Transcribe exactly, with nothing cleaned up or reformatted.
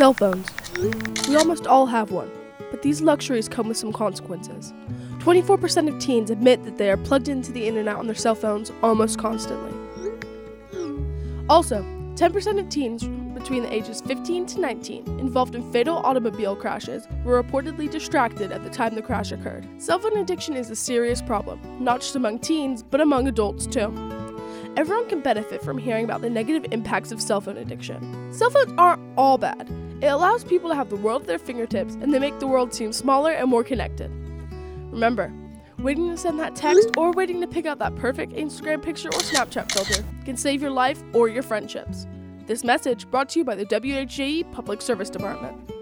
Cell phones. We almost all have one, but these luxuries come with some consequences. twenty-four percent of teens admit that they are plugged into the internet on their cell phones almost constantly. Also, ten percent of teens between the ages fifteen to nineteen involved in fatal automobile crashes were reportedly distracted at the time the crash occurred. Cell phone addiction is a serious problem, not just among teens, but among adults too. Everyone can benefit from hearing about the negative impacts of cell phone addiction. Cell phones aren't all bad. It allows people to have the world at their fingertips, and they make the world seem smaller and more connected. Remember, waiting to send that text or waiting to pick out that perfect Instagram picture or Snapchat filter can save your life or your friendships. This message brought to you by the W H J E Public Service Department.